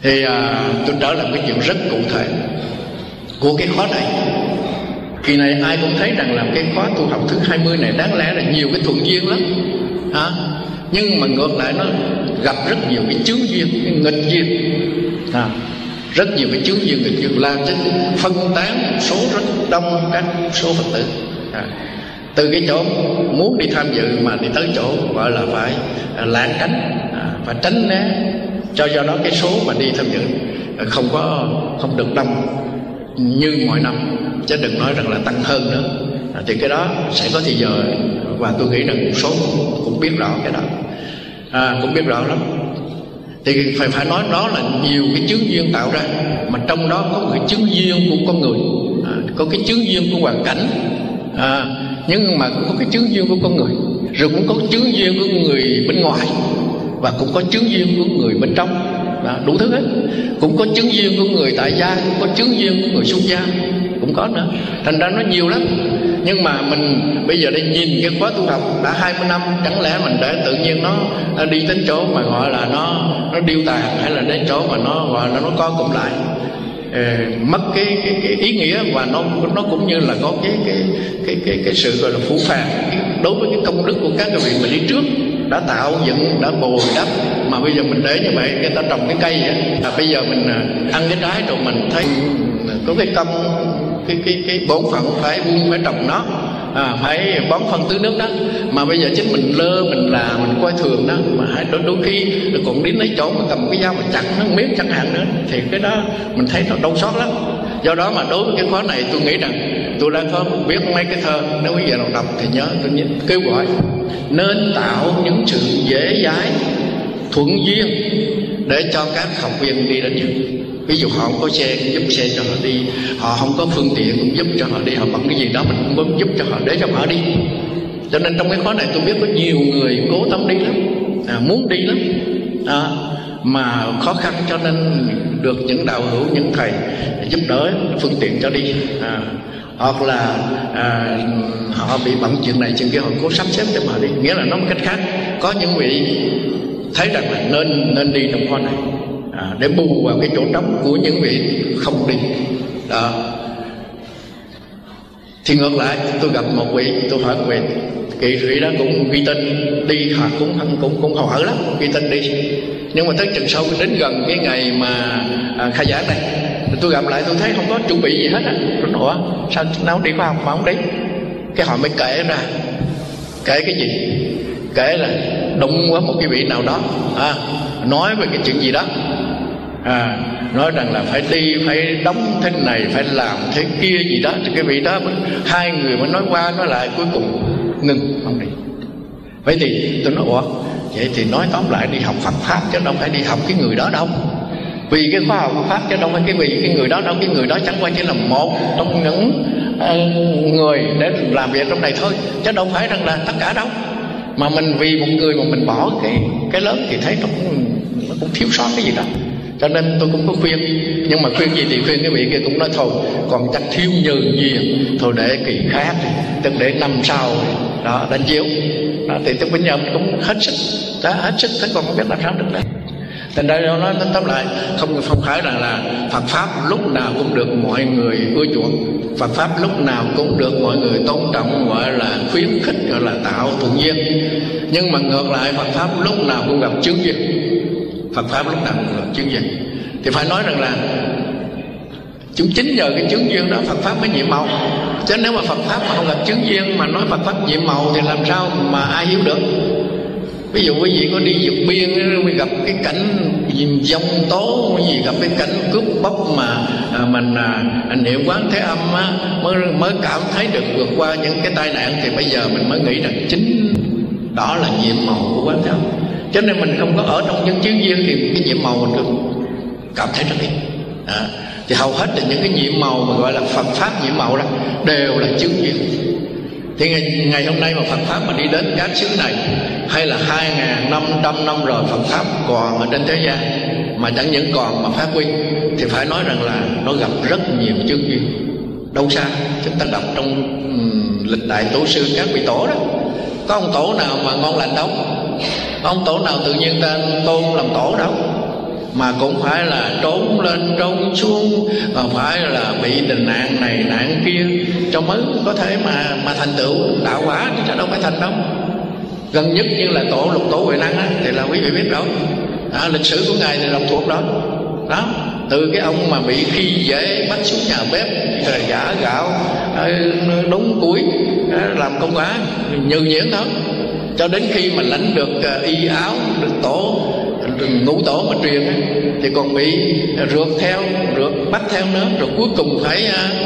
Thì tôi trở lại cái chuyện rất cụ thể của cái khóa này. Kỳ này ai cũng thấy rằng là cái khóa tu học thứ 20 này đáng lẽ là nhiều cái thuận duyên lắm, nhưng mà ngược lại nó gặp rất nhiều cái chướng duyên, cái nghịch duyên, rất nhiều cái chướng duyên nghịch duyên làm cho phân tán một số rất đông các số Phật tử. Từ cái chỗ muốn đi tham dự mà đi tới chỗ gọi là phải lảng tránh, phải tránh né, cho do đó cái số mà đi tham dự không được đông như mọi năm, chứ đừng nói rằng là tăng hơn nữa. Thì cái đó sẽ có thời giờ, và tôi nghĩ rằng một số cũng biết rõ cái đó, cũng biết rõ lắm. Thì phải nói đó là nhiều cái chướng duyên tạo ra, mà trong đó có cái chướng duyên của con người, có cái chướng duyên của hoàn cảnh, nhưng mà cũng có cái chướng duyên của con người, rồi cũng có chướng duyên của người bên ngoài, và cũng có chướng duyên của người bên trong, đủ thứ hết. Cũng có chướng duyên của người tại gia, cũng có chướng duyên của người xuất gia, cũng có nữa. Thành ra nó nhiều lắm. Nhưng mà mình bây giờ đây nhìn cái khóa tu học đã 20 năm, chẳng lẽ mình để tự nhiên nó đi đến chỗ mà gọi là nó điêu tàn, hay là đến chỗ mà nó gọi là nó co cụm lại, mất cái ý nghĩa, và nó cũng như là có cái sự gọi là phũ phàng đối với cái công đức của các cái vị mà đi trước đã tạo dựng, đã bồi đắp. Mà bây giờ mình để như vậy, người ta trồng cái cây vậy, bây giờ mình ăn cái trái rồi mình thấy có cái công, cái bổn phận phải trồng nó, phải bón phân tưới nước đó, mà bây giờ chính mình lơ, mình là mình coi thường đó, mà đôi khi còn đến lấy chỗ mà cầm cái dao mà chặt nó miếng chẳng hạn nữa, thì cái đó mình thấy nó đau xót lắm. Do đó mà đối với cái khóa này tôi nghĩ rằng tôi đã có biết mấy cái thơ, nếu bây giờ nào đọc thì nhớ tôi kêu gọi nên tạo những sự dễ dãi thuận duyên để cho các học viên đi đến trường. Ví dụ họ không có xe cũng giúp xe cho họ đi, họ không có phương tiện cũng giúp cho họ đi, họ bận cái gì đó mình cũng có giúp cho họ để cho họ đi. Cho nên trong cái khóa này tôi biết có nhiều người cố tâm đi lắm, muốn đi lắm, mà khó khăn, cho nên được những đạo hữu, những thầy giúp đỡ phương tiện cho đi, hoặc là họ bị bận chuyện này chuyện kia, họ cố sắp xếp cho họ đi. Nghĩa là nói một cách khác, có những vị thấy rằng là nên đi trong khóa này, để bù vào cái chỗ trống của những vị không đi đó. Thì ngược lại, tôi gặp một vị, tôi hỏi một vị kỳ thủy đó cũng ghi tên đi, họ cũng không ở lắm, ghi tên đi. Nhưng mà tới chừng sau đến gần cái ngày mà khai giảng này, tôi gặp lại tôi thấy không có chuẩn bị gì hết á. Ủa sao nó đi qua mà không đi? Cái họ mới kể ra, kể cái gì? Kể là đụng với một cái vị nào đó, nói về cái chuyện gì đó, nói rằng là phải đi, phải đóng thế này, phải làm thế kia gì đó. Thì cái vị đó hai người mới nói qua nói lại, cuối cùng ngừng không đi. Vậy thì tôi nói ủa, vậy thì nói tóm lại đi học Phật pháp chứ đâu phải đi học cái người đó đâu. Vì cái khoa học Phật pháp chứ đâu phải cái người đó đâu. Cái người đó chẳng qua chỉ là một trong những người để làm việc trong này thôi, chứ đâu phải rằng là tất cả đâu. Mà mình vì một người mà mình bỏ cái lớn thì thấy nó cũng thiếu sót cái gì đó. Cho nên tôi cũng có khuyên, nhưng mà khuyên gì thì khuyên cái vị kia cũng nói thôi, còn chắc thiếu nhân duyên, thôi để kỳ khác, tức để năm sau đó đánh chiếu đó. Thì tôi bây giờ cũng hết sức, thế còn không biết làm sao được đấy. Thành ra nó tóm lại không phải là Phật pháp lúc nào cũng được mọi người ưa chuộng, Phật pháp lúc nào cũng được mọi người tôn trọng, gọi là khuyến khích, gọi là tạo thuận duyên. Nhưng mà ngược lại Phật pháp lúc nào cũng gặp chướng duyên, Phật pháp lúc nào cũng gặp chướng duyên. Thì phải nói rằng là chính nhờ cái chướng duyên đó Phật pháp mới nhiệm màu. Chứ nếu mà Phật pháp mà không gặp chướng duyên mà nói Phật pháp nhiệm màu thì làm sao mà ai hiểu được. Ví dụ quý vị có đi vượt biên mới gặp cái cảnh giông tố gì, gặp cái cảnh cướp bóc mà mình niệm Quán Thế Âm á, mới cảm thấy được vượt qua những cái tai nạn, thì bây giờ mình mới nghĩ rằng chính đó là nhiệm màu của Quán Thế Âm. Cho nên mình không có ở trong những chướng duyên thì cái nhiệm màu mình cũng cảm thấy rất ít. Thì hầu hết là những cái nhiệm màu mà gọi là Phật pháp nhiệm màu đó đều là chướng duyên. Thì ngày hôm nay mà Phật pháp mà đi đến các xứ này, hay là 2.500 năm rồi Phật pháp còn ở trên thế gian mà chẳng những còn mà phát huy, thì phải nói rằng là nó gặp rất nhiều chướng duyên. Đâu xa, chúng ta đọc trong lịch đại tổ sư các vị tổ đó, có ông tổ nào mà ngon lành đâu, có ông tổ nào tự nhiên ta tôn làm tổ đâu. mà cũng phải là trốn lên trốn xuống, còn phải là bị tình nạn này nạn kia cho mới có thể mà thành tựu đạo quả, chứ đâu phải thành đâu. Gần nhất như là tổ Lục Tổ Huệ Năng á, thì là quý vị biết rồi, lịch sử của ngài thì đọc thuộc đó. Đó, từ cái ông mà bị khi dễ bắt xuống nhà bếp rồi giả gạo đống củi làm công quả như nhiễn đó, cho đến khi mà lãnh được y áo, được tổ ngũ tổ mà truyền ấy, thì còn bị rượt bắt theo nữa, rồi cuối cùng phải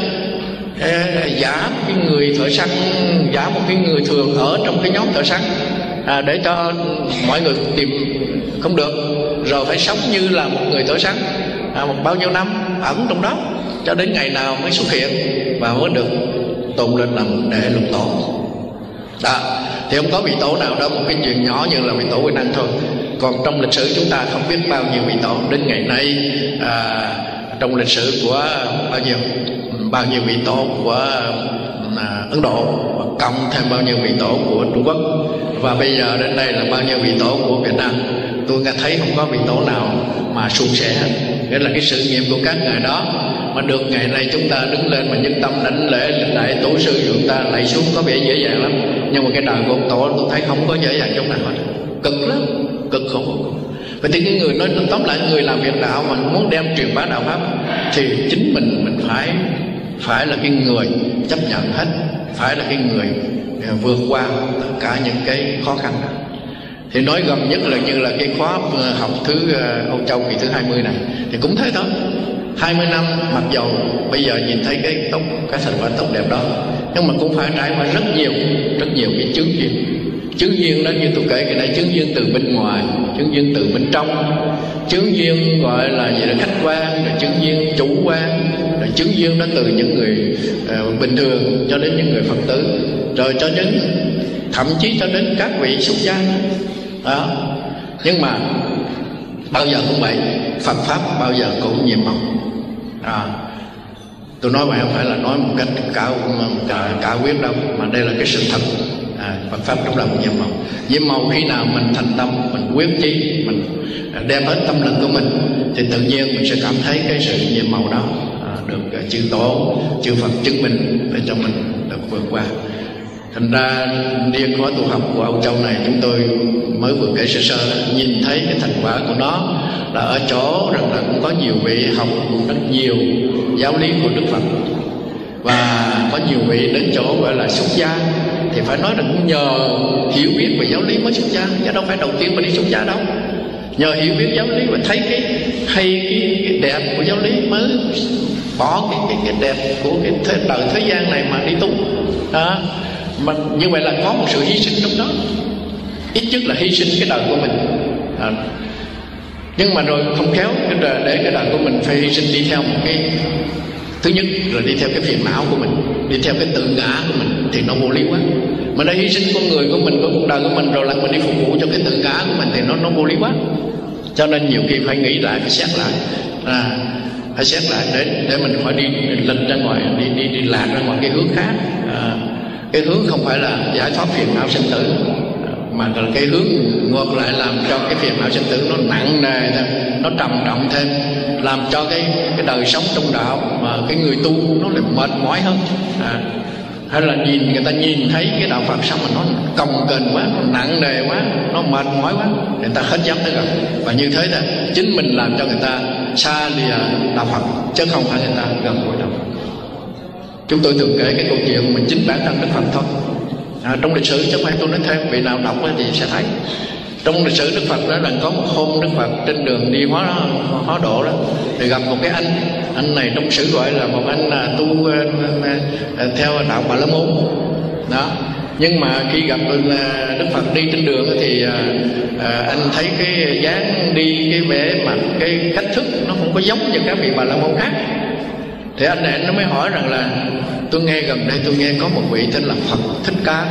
giả cái người thợ săn, giả một cái người thường ở trong cái nhóm thợ săn để cho mọi người tìm không được, rồi phải sống như là một người thợ săn một bao nhiêu năm ẩn trong đó, cho đến ngày nào mới xuất hiện và mới được tôn lên làm đệ lục tổ. Đó, thì không có vị tổ nào đó, một cái chuyện nhỏ như là vị tổ Huệ Năng thôi. Còn trong lịch sử chúng ta không biết bao nhiêu vị tổ đến ngày nay, trong lịch sử của bao nhiêu vị tổ của Ấn Độ, cộng thêm bao nhiêu vị tổ của Trung Quốc, và bây giờ đến đây là bao nhiêu vị tổ của Việt Nam. Tôi nghe thấy không có vị tổ nào mà suôn sẻ hết. Nghĩa là cái sự nghiệp của các ngài đó mà được ngày nay chúng ta đứng lên mà nhân tâm đảnh lễ lại tổ sư của chúng ta lạy xuống có vẻ dễ dàng lắm, nhưng mà cái đời của ông tổ tôi thấy không có dễ dàng trong nào hết, cực lắm, cực khổ. Vậy thì cái người nói tóm lại, người làm việc đạo mà muốn đem truyền bá đạo pháp thì chính mình phải là cái người chấp nhận hết, phải là cái người vượt qua tất cả những cái khó khăn đó. Thì nói gần nhất là như là cái khóa học thứ Âu Châu kỳ thứ 20 này thì cũng thế thôi. 20 năm mặc dầu bây giờ nhìn thấy cái thành quả tốt đẹp đó, nhưng mà cũng phải trải qua rất nhiều cái chướng duyên. Chướng duyên đó như tôi kể cái này, chướng duyên từ bên ngoài, chướng duyên từ bên trong, chướng duyên gọi là gì là khách quan, rồi chướng duyên chủ quan, rồi chướng duyên đó từ những người bình thường cho đến những người Phật tử, rồi cho đến thậm chí cho đến các vị xuất gia đó. Nhưng mà bao giờ cũng vậy, Phật pháp bao giờ cũng nhiệm màu. Tôi nói vậy không phải là nói một cách cả quyết đâu, mà đây là cái sự thật. Phật pháp lúc nào cũng nhiệm màu khi nào mình thành tâm, mình quyết chí, mình đem hết tâm lực của mình thì tự nhiên mình sẽ cảm thấy cái sự nhiệm màu đó được chư tổ, chư Phật chứng minh để cho mình được vượt qua. Thành ra niên khóa tu học của Âu Châu này chúng tôi mới vừa kể sơ nhìn thấy cái thành quả của nó là ở chỗ rằng là cũng có nhiều vị học rất nhiều giáo lý của Đức Phật, và có nhiều vị đến chỗ gọi là xuất gia thì phải nói là cũng nhờ hiểu biết về giáo lý mới xuất gia, chứ đâu phải đầu tiên mà đi xuất gia đâu. Nhờ hiểu biết giáo lý và thấy cái đẹp của giáo lý mới bỏ cái đẹp của cái đời thế gian này mà đi tu. Mà như vậy là có một sự hy sinh trong đó, ít nhất là hy sinh cái đời của mình. Nhưng mà rồi không khéo để cái đời của mình phải hy sinh đi theo một cái thứ nhất, rồi đi theo cái phiền não của mình, đi theo cái tự ngã của mình thì nó vô lý quá. Mà đã hy sinh con người của mình, của cuộc đời của mình, rồi lại mình đi phục vụ cho cái tự ngã của mình thì nó vô lý quá. Cho nên nhiều khi phải nghĩ lại, phải xét lại, phải xét lại để mình khỏi đi lệch ra ngoài, đi lạc ra ngoài cái hướng khác. Cái hướng không phải là giải thoát phiền não sinh tử, mà là cái hướng ngược lại làm cho cái phiền não sinh tử nó nặng nề thêm, nó trầm trọng thêm, làm cho cái đời sống trong đạo mà cái người tu nó lại mệt mỏi hơn. Hay là người ta nhìn thấy cái đạo Phật xong mà nó cồng kềnh quá, nó nặng nề quá, nó mệt mỏi quá, người ta hết dám tới gần. Và như thế đó, chính mình làm cho người ta xa lìa đạo Phật, chứ không phải người ta gần gũi đạo Phật. Chúng tôi thường kể cái câu chuyện mình chính bản thân Đức Phật thôi. Trong lịch sử, chứ không phải tôi nói thêm, vị nào đọc thì sẽ thấy. Trong lịch sử Đức Phật đó là có một hôm Đức Phật trên đường đi hóa độ đó, thì gặp một cái anh này trong sử gọi là một anh tu theo đạo Bà La Môn đó. Nhưng mà khi gặp Đức Phật đi trên đường thì anh thấy cái dáng đi, cái vẻ mặt, cái cách thức nó không có giống như các vị Bà La Môn khác. Thì anh này nó mới hỏi rằng là tôi nghe gần đây tôi nghe có một vị tên là Phật Thích Ca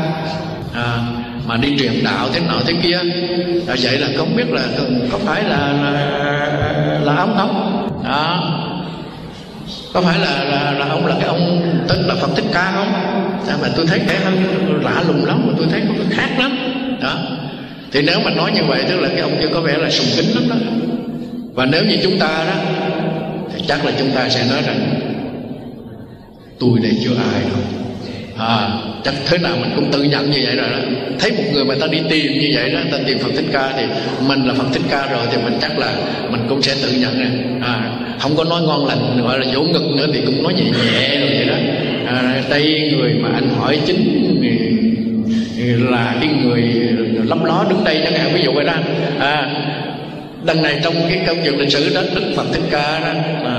mà đi truyền đạo thế nọ thế kia, vậy là không biết là có phải là ông không? Có phải là ông là cái ông tên là Phật Thích Ca không? Mà tôi thấy cái lạ lùng lắm, mà tôi thấy có cái khác lắm đó. Thì nếu mà nói như vậy tức là cái ông kia có vẻ là sùng kính lắm đó. Và nếu như chúng ta đó thì chắc là chúng ta sẽ nói rằng tôi đây chưa ai đâu. Chắc thế nào mình cũng tự nhận như vậy rồi đó. Thấy một người mà ta đi tìm như vậy đó, ta tìm Phật Thích Ca thì mình là Phật Thích Ca rồi, thì mình chắc là mình cũng sẽ tự nhận ra. Không có nói ngon lành gọi là vỗ ngực nữa thì cũng nói nhẹ nhẹ rồi vậy đó. Đây người mà anh hỏi chính là cái người lấp ló đứng đây chẳng hạn, ví dụ vậy đó. Đằng này trong cái câu chuyện lịch sử đó, Đức Phật Thích Ca đó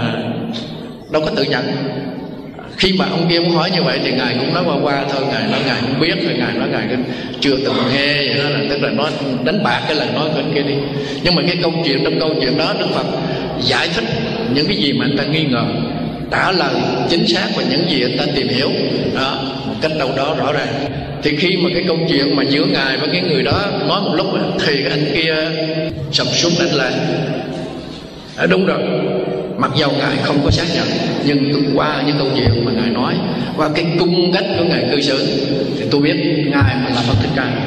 đâu có tự nhận. Khi mà ông kia muốn hỏi như vậy thì ngài cũng nói qua thôi, ngài nói ngài không biết, rồi ngài nói ngài chưa từng nghe vậy đó, là tức là nói đánh bạc cái lời nói của anh kia đi. Nhưng mà cái câu chuyện, trong câu chuyện đó Đức Phật giải thích những cái gì mà anh ta nghi ngờ, trả lời chính xác và những gì anh ta tìm hiểu đó, một cách đâu đó rõ ràng. Thì khi mà cái câu chuyện mà giữa ngài và cái người đó nói một lúc thì anh kia sập xuống đánh lại. Đúng rồi, mặc dầu ngài không có xác nhận, nhưng qua những câu chuyện mà ngài nói, qua cái cung cách của ngài cư xử thì tôi biết ngài mà là Phật Thích Ca.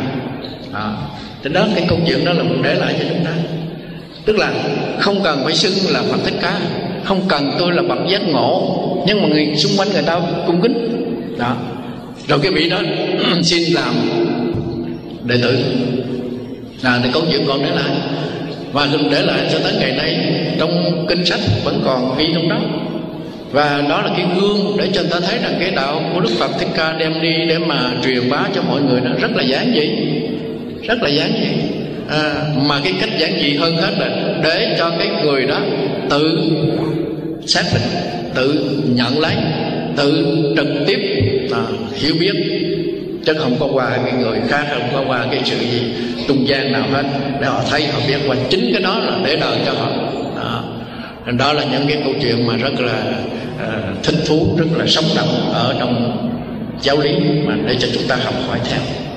Thì đó, cái câu chuyện đó là mình để lại cho chúng ta. Tức là không cần phải xưng là Phật Thích Ca, không cần tôi là bậc giác ngộ, nhưng mà người xung quanh người ta cung kính đó. Rồi cái vị đó xin làm đệ tử. Thì câu chuyện còn để lại, và đừng để lại cho tới ngày nay trong kinh sách vẫn còn ghi trong đó. Và đó là cái gương để cho người ta thấy rằng cái đạo của Đức Phật Thích Ca đem đi để mà truyền bá cho mọi người, nó rất là giản dị, rất là giản dị. Mà cái cách giản dị hơn hết là để cho cái người đó tự xác định, tự nhận lấy, tự trực tiếp hiểu biết, chứ không có qua cái người khác, không có qua cái sự gì trung gian nào hết, để họ thấy họ biết. Và chính cái đó là để đời cho họ. Đó là những cái câu chuyện mà rất là thích thú, rất là sống động ở trong giáo lý mà để cho chúng ta học hỏi theo.